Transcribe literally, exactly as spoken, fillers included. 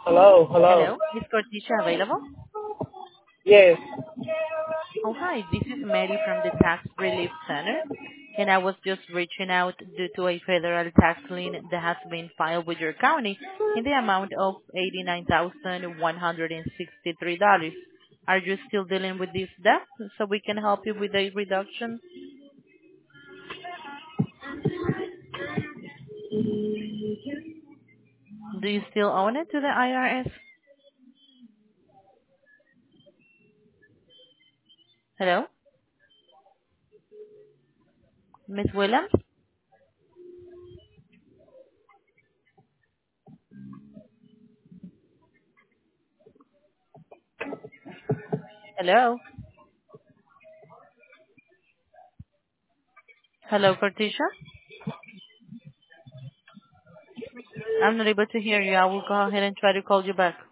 Hello, hello. Hello, is Cortisha available? Yes. Oh, hi. This is Mary from the Tax Relief Center, and I was just reaching out due to a federal tax lien that has been filed with your county in the amount of eighty-nine thousand one hundred sixty-three dollars. Are you still dealing with this debt so we can help you with a reduction? Do you still own it to the I R S? Hello, Miss Williams? Hello? Hello, Cortisha? I'm not able to hear you. I will go ahead and try to call you back.